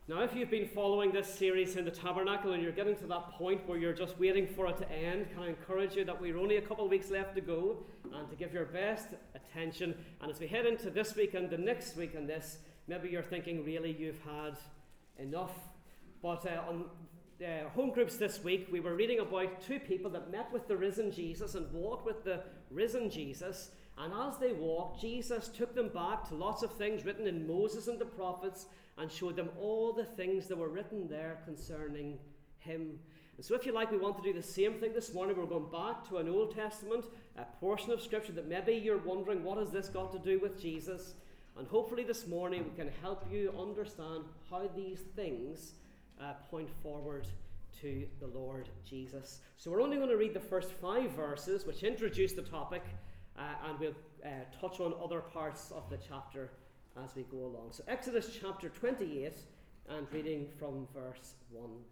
Now, if you've been following this series in the Tabernacle and you're getting to that point where you're just waiting for it to end, can I encourage you that we're only a couple of weeks left to go and to give your best attention. And as we head into this week and the next week in this, maybe you're thinking really you've had enough. But on home groups this week, we were reading about two people that met with the risen Jesus and walked with the risen Jesus. And as they walked, Jesus took them back to lots of things written in Moses and the prophets and showed them all the things that were written there concerning him. And so if you like, we want to do the same thing this morning. We're going back to an Old Testament, a portion of Scripture that maybe you're wondering, what has this got to do with Jesus? And hopefully this morning we can help you understand how these things point forward to the Lord Jesus. So we're only going to read the first 5 verses, which introduce the topic, and we'll touch on other parts of the chapter as we go along. So Exodus chapter 28, and reading from verse 1.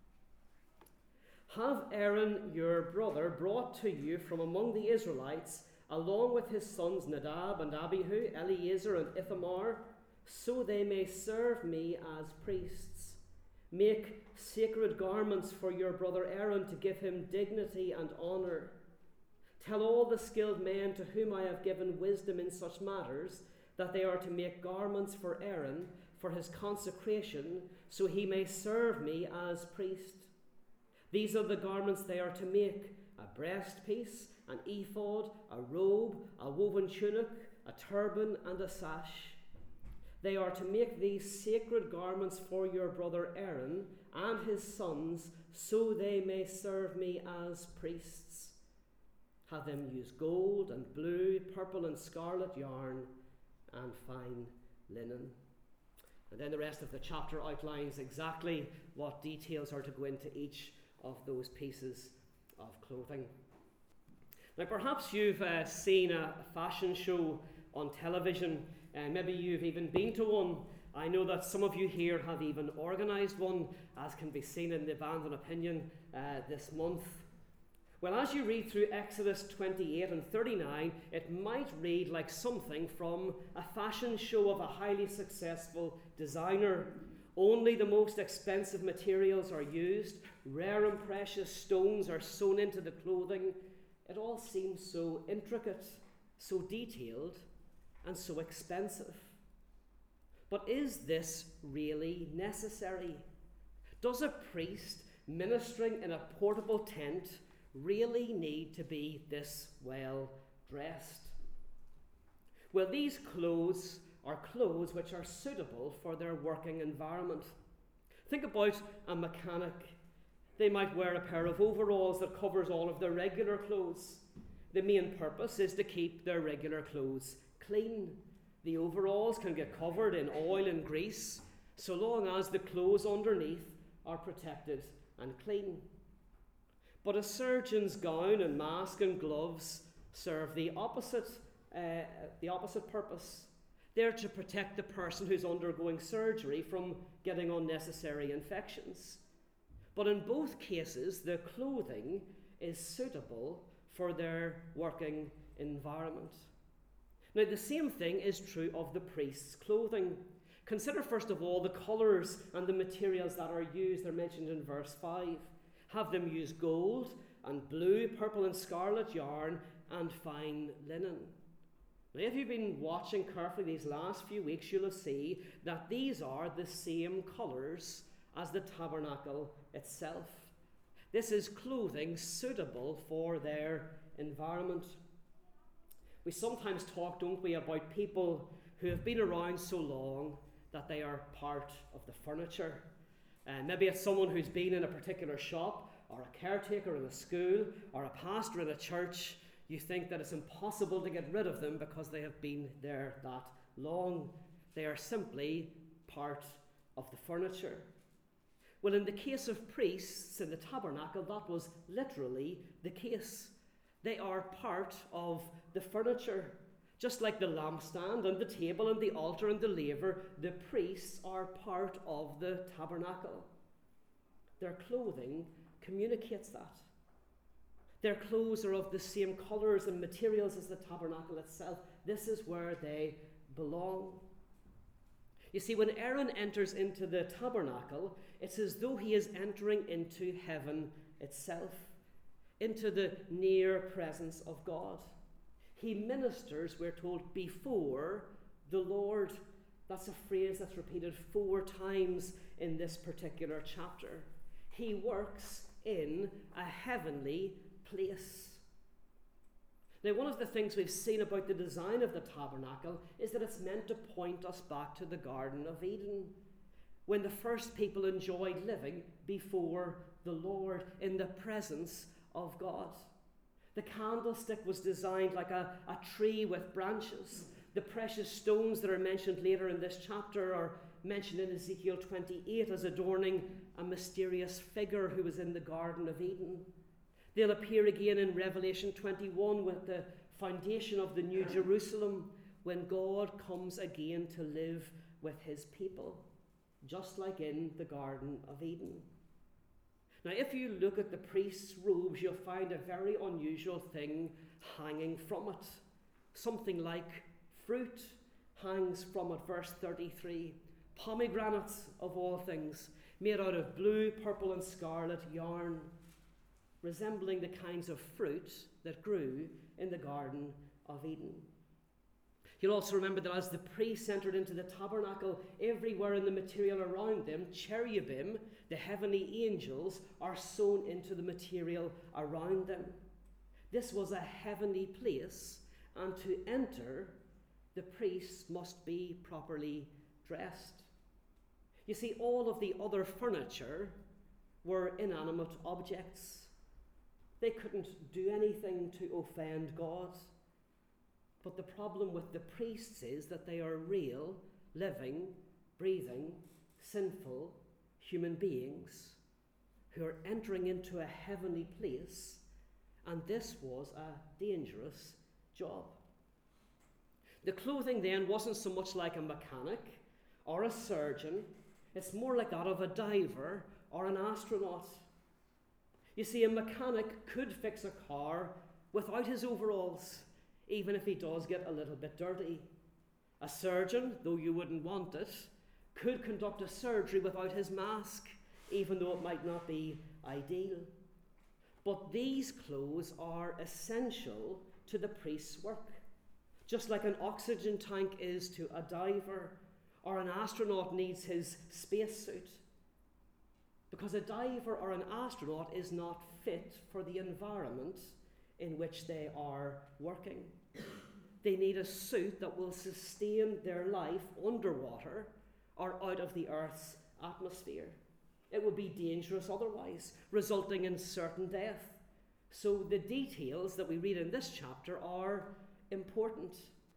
Have Aaron your brother brought to you from among the Israelites, along with his sons Nadab and Abihu, Eleazar and Ithamar, so they may serve me as priests. Make sacred garments for your brother Aaron to give him dignity and honour. Tell all the skilled men to whom I have given wisdom in such matters that they are to make garments for Aaron for his consecration, so he may serve me as priest. These are the garments they are to make: a breastpiece, an ephod, a robe, a woven tunic, a turban, and a sash. They are to make these sacred garments for your brother Aaron and his sons, so they may serve me as priests. Have them use gold and blue, purple and scarlet yarn, and fine linen. And then the rest of the chapter outlines exactly what details are to go into each of those pieces of clothing. Now, perhaps you've seen a fashion show on television, and maybe you've even been to one. I know that some of you here have even organised one, as can be seen in the Band and Opinion this month. Well, as you read through Exodus 28 and 39, it might read like something from a fashion show of a highly successful designer. Only the most expensive materials are used. Rare and precious stones are sewn into the clothing. It all seems so intricate, so detailed, and so expensive. But is this really necessary? Does a priest ministering in a portable tent really need to be this well dressed? Well, these clothes are clothes which are suitable for their working environment. Think about a mechanic. They might wear a pair of overalls that covers all of their regular clothes. The main purpose is to keep their regular clothes clean. The overalls can get covered in oil and grease, so long as the clothes underneath are protected and clean. But a surgeon's gown and mask and gloves serve the opposite purpose. They're to protect the person who's undergoing surgery from getting unnecessary infections. But in both cases, the clothing is suitable for their working environment. Now, the same thing is true of the priest's clothing. Consider first of all the colours and the materials that are used. They're mentioned in verse 5. Have them use gold and blue, purple and scarlet yarn and fine linen. Now, if you've been watching carefully these last few weeks, you'll see that these are the same colours as the tabernacle itself. This is clothing suitable for their environment. We sometimes talk, don't we, about people who have been around so long that they are part of the furniture. Maybe it's someone who's been in a particular shop, or a caretaker in a school, or a pastor in a church. You think that it's impossible to get rid of them because they have been there that long. They are simply part of the furniture. Well, in the case of priests in the tabernacle, that was literally the case. They are part of the furniture. Just like the lampstand and the table and the altar and the laver, the priests are part of the tabernacle. Their clothing communicates that. Their clothes are of the same colours and materials as the tabernacle itself. This is where they belong. You see, when Aaron enters into the tabernacle, it's as though he is entering into heaven itself, into the near presence of God. He ministers, we're told, before the Lord. That's a phrase that's repeated 4 times in this particular chapter. He works in a heavenly place. Now, one of the things we've seen about the design of the tabernacle is that it's meant to point us back to the Garden of Eden, when the first people enjoyed living before the Lord in the presence of God. The candlestick was designed like a tree with branches. The precious stones that are mentioned later in this chapter are mentioned in Ezekiel 28 as adorning a mysterious figure who was in the Garden of Eden. They'll appear again in Revelation 21 with the foundation of the New Jerusalem, when God comes again to live with his people, just like in the Garden of Eden. Now, if you look at the priest's robes, you'll find a very unusual thing hanging from it. Something like fruit hangs from it, verse 33. Pomegranates, of all things, made out of blue, purple, and scarlet yarn, resembling the kinds of fruit that grew in the Garden of Eden. You'll also remember that as the priests entered into the tabernacle, everywhere in the material around them, cherubim, the heavenly angels, are sewn into the material around them. This was a heavenly place, and to enter, the priests must be properly dressed. You see, all of the other furniture were inanimate objects. They couldn't do anything to offend God. But the problem with the priests is that they are real, living, breathing, sinful human beings who are entering into a heavenly place, and this was a dangerous job. The clothing then wasn't so much like a mechanic or a surgeon, it's more like that of a diver or an astronaut. You see, a mechanic could fix a car without his overalls, even if he does get a little bit dirty. A surgeon, though you wouldn't want it, could conduct a surgery without his mask, even though it might not be ideal. But these clothes are essential to the priest's work, just like an oxygen tank is to a diver, or an astronaut needs his spacesuit. Because a diver or an astronaut is not fit for the environment in which they are working. They need a suit that will sustain their life underwater or out of the Earth's atmosphere. It would be dangerous otherwise, resulting in certain death. So the details that we read in this chapter are important.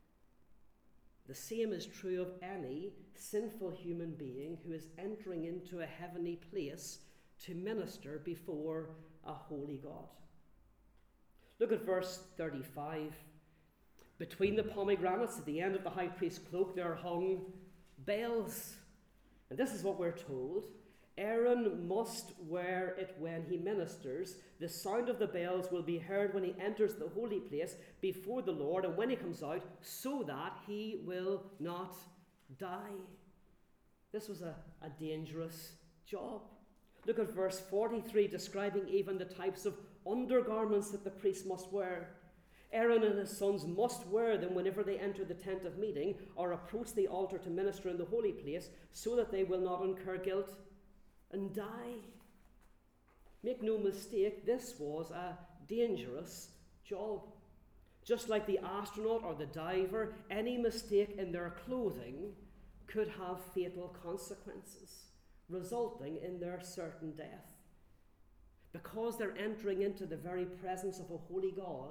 The same is true of any sinful human being who is entering into a heavenly place to minister before a holy God. Look at verse 35. Between the pomegranates at the end of the high priest's cloak there hung bells. And this is what we're told. Aaron must wear it when he ministers. The sound of the bells will be heard when he enters the holy place before the Lord and when he comes out, so that he will not die. This was a dangerous job. Look at verse 43, describing even the types of undergarments that the priest must wear. Aaron and his sons must wear them whenever they enter the tent of meeting or approach the altar to minister in the holy place, so that they will not incur guilt and die. Make no mistake, this was a dangerous job. Just like the astronaut or the diver, any mistake in their clothing could have fatal consequences, resulting in their certain death. Because they're entering into the very presence of a holy God,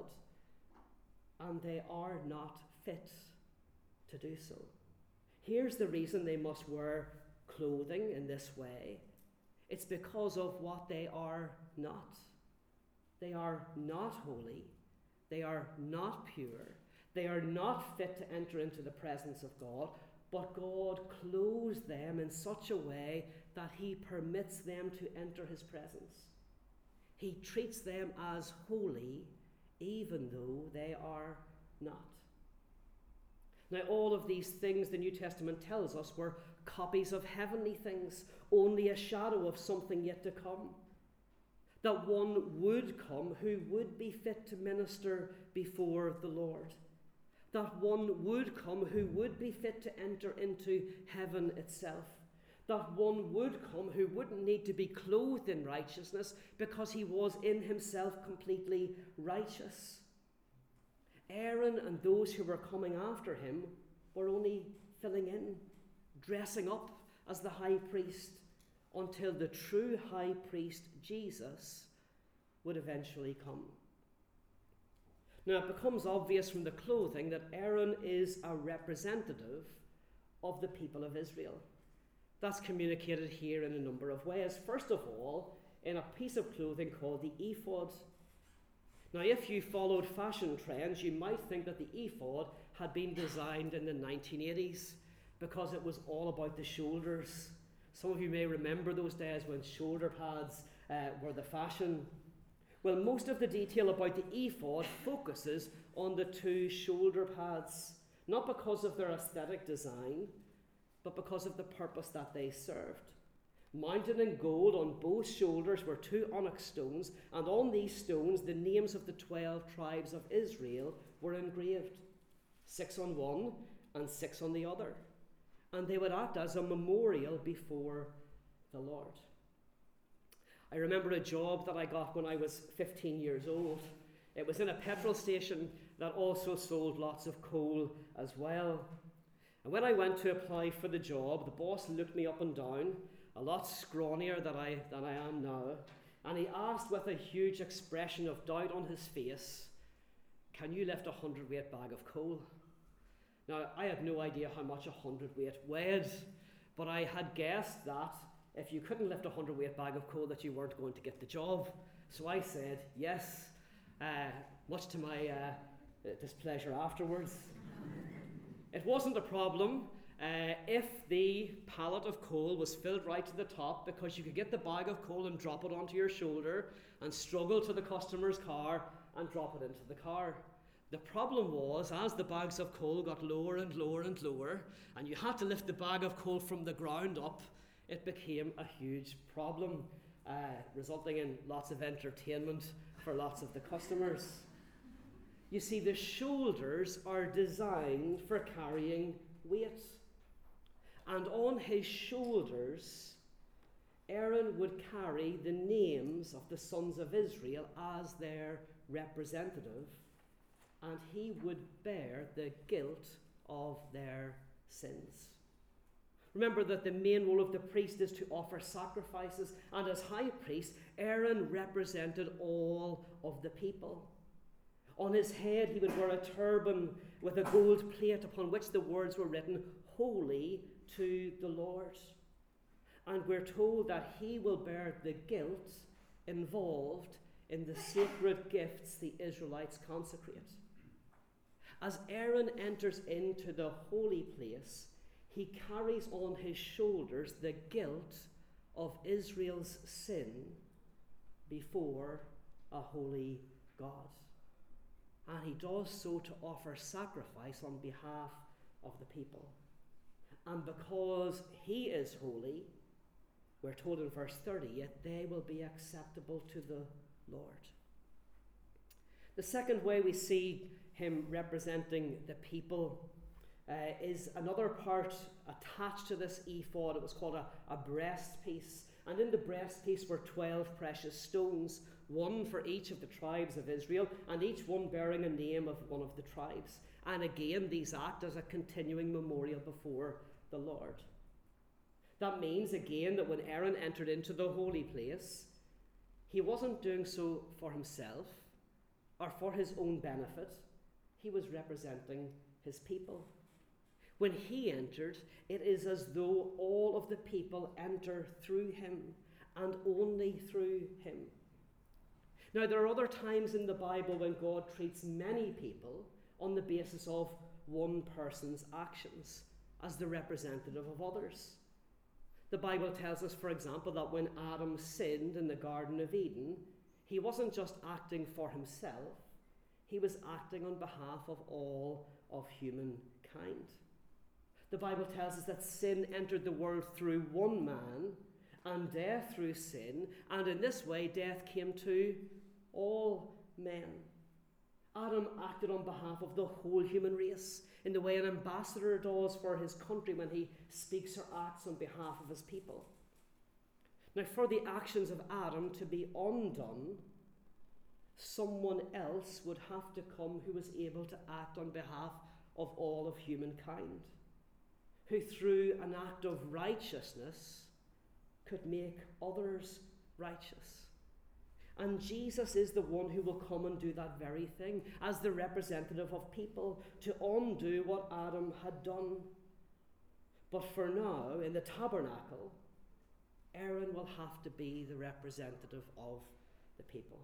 and they are not fit to do so. Here's the reason they must wear clothing in this way. It's because of what they are not. They are not holy. They are not pure. They are not fit to enter into the presence of God, but God clothes them in such a way that he permits them to enter his presence. He treats them as holy, even though they are not. Now, all of these things the New Testament tells us were copies of heavenly things, only a shadow of something yet to come. That one would come who would be fit to minister before the Lord. That one would come who would be fit to enter into heaven itself. That one would come who wouldn't need to be clothed in righteousness because he was in himself completely righteous. Aaron and those who were coming after him were only filling in, dressing up as the high priest, until the true high priest, Jesus, would eventually come. Now, it becomes obvious from the clothing that Aaron is a representative of the people of Israel. That's communicated here in a number of ways. First of all, in a piece of clothing called the ephod. Now, if you followed fashion trends, you might think that the ephod had been designed in the 1980s because it was all about the shoulders. Some of you may remember those days when shoulder pads were the fashion. Well, most of the detail about the ephod focuses on the two shoulder pads, not because of their aesthetic design, but because of the purpose that they served. Mounted in gold on both shoulders were two onyx stones, and on these stones the names of the 12 tribes of Israel were engraved, 6 on one and 6 on the other. And they would act as a memorial before the Lord. I remember a job that I got when I was 15 years old. It was in a petrol station that also sold lots of coal as well. And when I went to apply for the job, the boss looked me up and down, a lot scrawnier than I am now, and he asked with a huge expression of doubt on his face, "Can you lift a 100-weight bag of coal?" Now, I had no idea how much a 100-weight weighed, but I had guessed that if you couldn't lift a 100-weight bag of coal, that you weren't going to get the job. So I said yes, much to my displeasure afterwards. It wasn't a problem if the pallet of coal was filled right to the top, because you could get the bag of coal and drop it onto your shoulder and struggle to the customer's car and drop it into the car. The problem was, as the bags of coal got lower and lower and lower, and you had to lift the bag of coal from the ground up, it became a huge problem, resulting in lots of entertainment for lots of the customers. You see, the shoulders are designed for carrying weight. And on his shoulders, Aaron would carry the names of the sons of Israel as their representative, and he would bear the guilt of their sins. Remember that the main role of the priest is to offer sacrifices, and as high priest, Aaron represented all of the people. On his head he would wear a turban with a gold plate upon which the words were written, "Holy to the Lord." And we're told that he will bear the guilt involved in the sacred gifts the Israelites consecrate. As Aaron enters into the holy place, he carries on his shoulders the guilt of Israel's sin before a holy God. And he does so to offer sacrifice on behalf of the people. And because he is holy, we're told in verse 30, yet they will be acceptable to the Lord. The second way we see him representing the people is another part attached to this ephod. It was called a breastpiece. And in the breastpiece were 12 precious stones, one for each of the tribes of Israel, and each one bearing a name of one of the tribes. And again, these act as a continuing memorial before the Lord. That means, again, that when Aaron entered into the holy place, he wasn't doing so for himself or for his own benefit. He was representing his people. When he entered, it is as though all of the people enter through him and only through him. Now, there are other times in the Bible when God treats many people on the basis of one person's actions as the representative of others. The Bible tells us, for example, that when Adam sinned in the Garden of Eden, he wasn't just acting for himself, he was acting on behalf of all of humankind. The Bible tells us that sin entered the world through one man, and death through sin, and in this way death came to all men. Adam acted on behalf of the whole human race in the way an ambassador does for his country when he speaks or acts on behalf of his people. Now, for the actions of Adam to be undone, someone else would have to come who was able to act on behalf of all of humankind, who through an act of righteousness could make others righteous. And Jesus is the one who will come and do that very thing as the representative of people to undo what Adam had done. But for now, in the tabernacle, Aaron will have to be the representative of the people.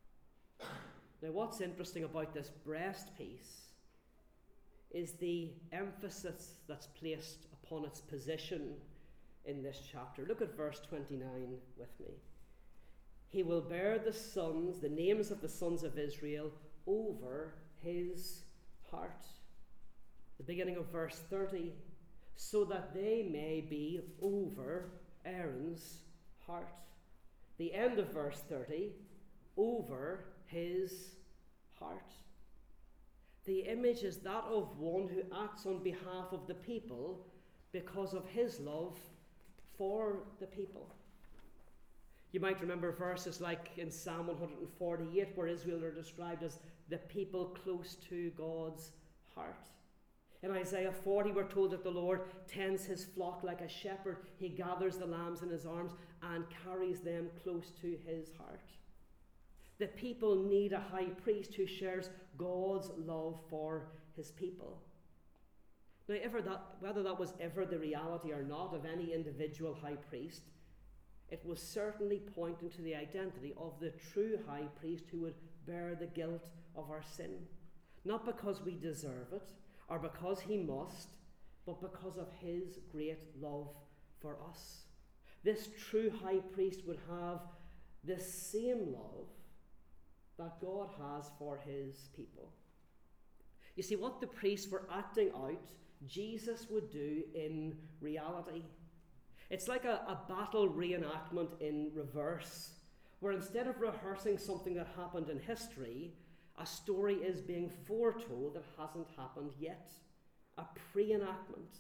Now, what's interesting about this breastpiece is the emphasis that's placed upon its position in this chapter. Look at verse 29 with me. He will bear the names of the sons of Israel over his heart. The beginning of verse 30, so that they may be over Aaron's heart. The end of verse 30, over his heart. The image is that of one who acts on behalf of the people because of his love for the people. You might remember verses like in Psalm 148 where Israel are described as the people close to God's heart. In Isaiah 40 we're told that the Lord tends his flock like a shepherd. He gathers the lambs in his arms and carries them close to his heart. The people need a high priest who shares God's love for his people. Now, whether that was ever the reality or not of any individual high priest, it was certainly pointing to the identity of the true high priest who would bear the guilt of our sin. Not because we deserve it or because he must, but because of his great love for us. This true high priest would have the same love that God has for his people. You see, what the priests were acting out, Jesus would do in reality. It's like a battle reenactment in reverse, where instead of rehearsing something that happened in history, a story is being foretold that hasn't happened yet. A pre-enactment.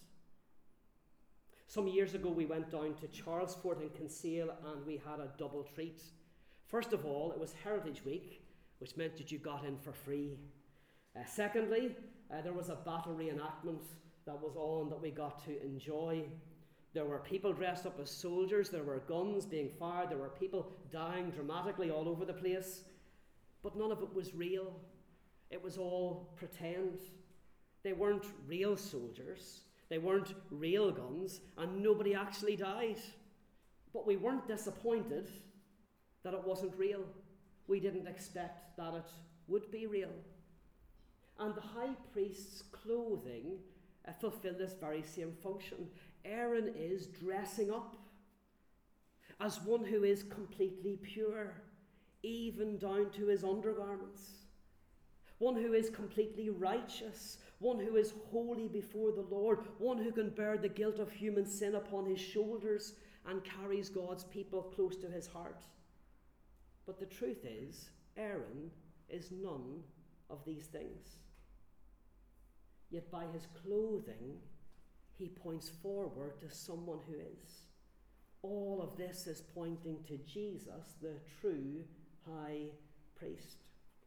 Some years ago we went down to Charlesfort in Kinsale and we had a double treat. First of all, it was Heritage Week, which meant that you got in for free. Secondly, there was a battle reenactment that was on that we got to enjoy. There were people dressed up as soldiers, there were guns being fired, there were people dying dramatically all over the place. But none of it was real. It was all pretend. They weren't real soldiers, they weren't real guns, and nobody actually died. But we weren't disappointed that it wasn't real. We didn't expect that it would be real. And the high priest's clothing fulfilled this very same function. Aaron is dressing up as one who is completely pure, even down to his undergarments. One who is completely righteous, one who is holy before the Lord, one who can bear the guilt of human sin upon his shoulders and carries God's people close to his heart. But the truth is, Aaron is none of these things. Yet by his clothing, he points forward to someone who is. All of this is pointing to Jesus, the true high priest.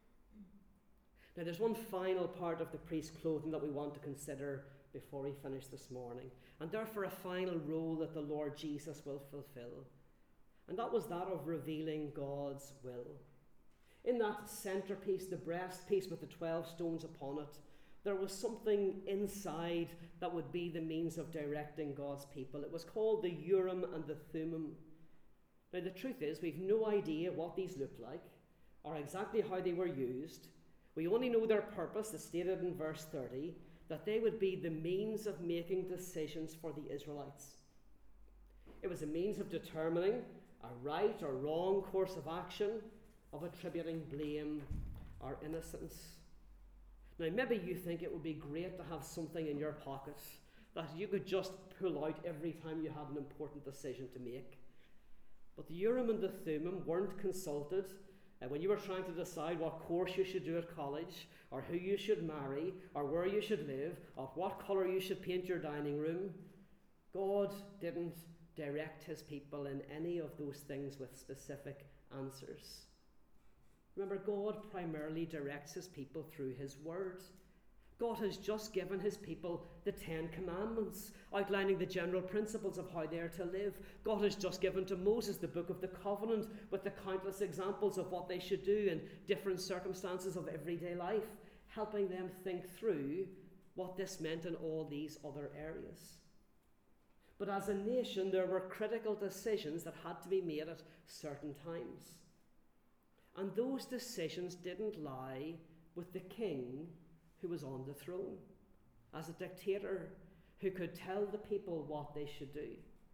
Now, there's one final part of the priest's clothing that we want to consider before we finish this morning, and therefore a final role that the Lord Jesus will fulfill. And that was that of revealing God's will. In that centerpiece, the breastpiece with the 12 stones upon it, there was something inside that would be the means of directing God's people. It was called the Urim and the Thummim. Now, the truth is, we've no idea what these looked like or exactly how they were used. We only know their purpose, as stated in verse 30, that they would be the means of making decisions for the Israelites. It was a means of determining a right or wrong course of action, of attributing blame or innocence. Now, maybe you think it would be great to have something in your pocket that you could just pull out every time you had an important decision to make. But the Urim and the Thummim weren't consulted when you were trying to decide what course you should do at college, or who you should marry, or where you should live, or what colour you should paint your dining room. God didn't direct his people in any of those things with specific answers. Remember, God primarily directs his people through his word. God has just given his people the 10 Commandments, outlining the general principles of how they are to live. God has just given to Moses the Book of the Covenant with the countless examples of what they should do in different circumstances of everyday life, helping them think through what this meant in all these other areas. But as a nation, there were critical decisions that had to be made at certain times. And those decisions didn't lie with the king who was on the throne, as a dictator who could tell the people what they should do.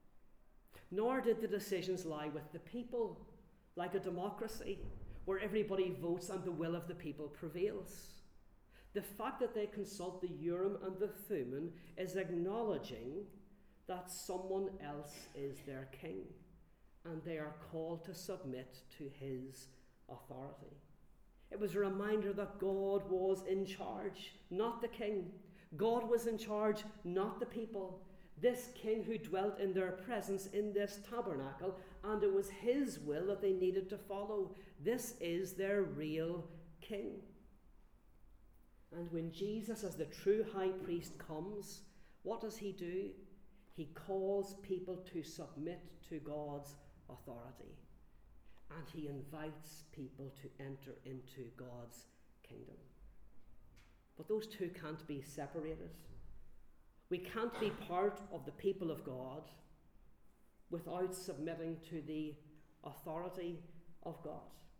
Nor did the decisions lie with the people, like a democracy, where everybody votes and the will of the people prevails. The fact that they consult the Urim and the Thummim is acknowledging that someone else is their king, and they are called to submit to his authority. It was a reminder that God was in charge, not the king. God was in charge, not the people. This king who dwelt in their presence in this tabernacle, and it was his will that they needed to follow. This is their real king. And when Jesus, as the true high priest, comes, what does he do? He calls people to submit to God's authority. And he invites people to enter into God's kingdom. But those two can't be separated. We can't be part of the people of God without submitting to the authority of God.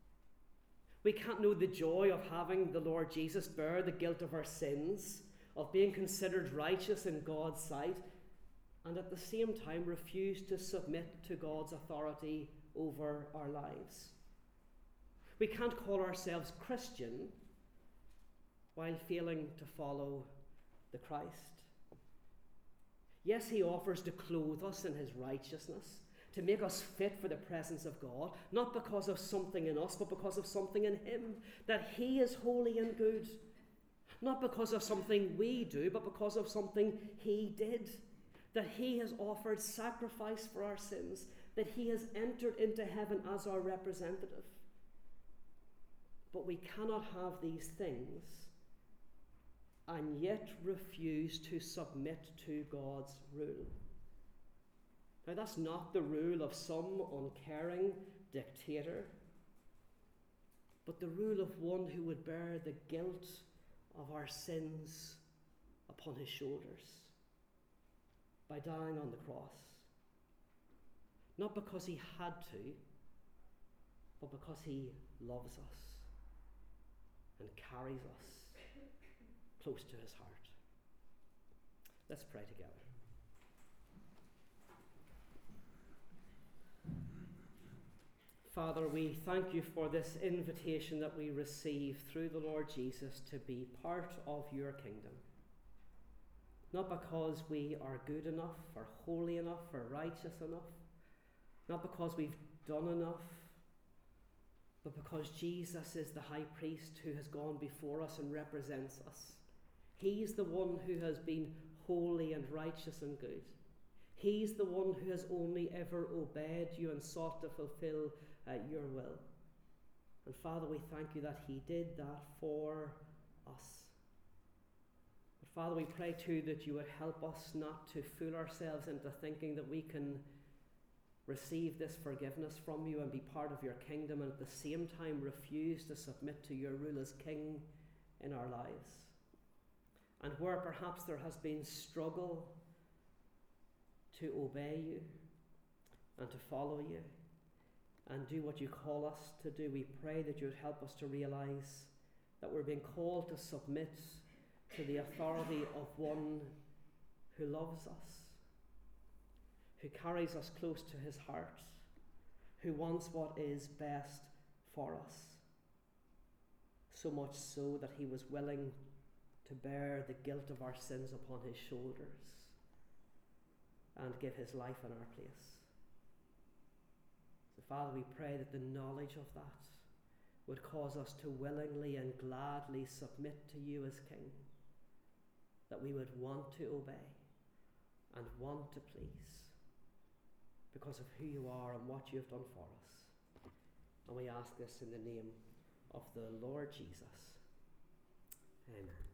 We can't know the joy of having the Lord Jesus bear the guilt of our sins, of being considered righteous in God's sight, and at the same time refuse to submit to God's authority over our lives. We can't call ourselves Christian while failing to follow the Christ. Yes, he offers to clothe us in his righteousness, to make us fit for the presence of God, not because of something in us, but because of something in him, that he is holy and good. Not because of something we do, but because of something he did, that he has offered sacrifice for our sins, that he has entered into heaven as our representative. But we cannot have these things and yet refuse to submit to God's rule. Now, that's not the rule of some uncaring dictator, but the rule of one who would bear the guilt of our sins upon his shoulders by dying on the cross. Not because he had to, but because he loves us and carries us close to his heart. Let's pray together. Father, we thank you for this invitation that we receive through the Lord Jesus to be part of your kingdom. Not because we are good enough, or holy enough, or righteous enough, not because we've done enough, but because Jesus is the high priest who has gone before us and represents us. He's the one who has been holy and righteous and good. He's the one who has only ever obeyed you and sought to fulfill your will. And Father, we thank you that he did that for us. But Father, we pray too that you would help us not to fool ourselves into thinking that we can receive this forgiveness from you and be part of your kingdom, and at the same time refuse to submit to your rule as king in our lives. And where perhaps there has been struggle to obey you and to follow you and do what you call us to do, we pray that you would help us to realize that we're being called to submit to the authority of one who loves us, who carries us close to his heart, who wants what is best for us, so much so that he was willing to bear the guilt of our sins upon his shoulders and give his life in our place. So, Father, we pray that the knowledge of that would cause us to willingly and gladly submit to you as King, that we would want to obey and want to please because of who you are and what you have done for us. And we ask this in the name of the Lord Jesus. Amen.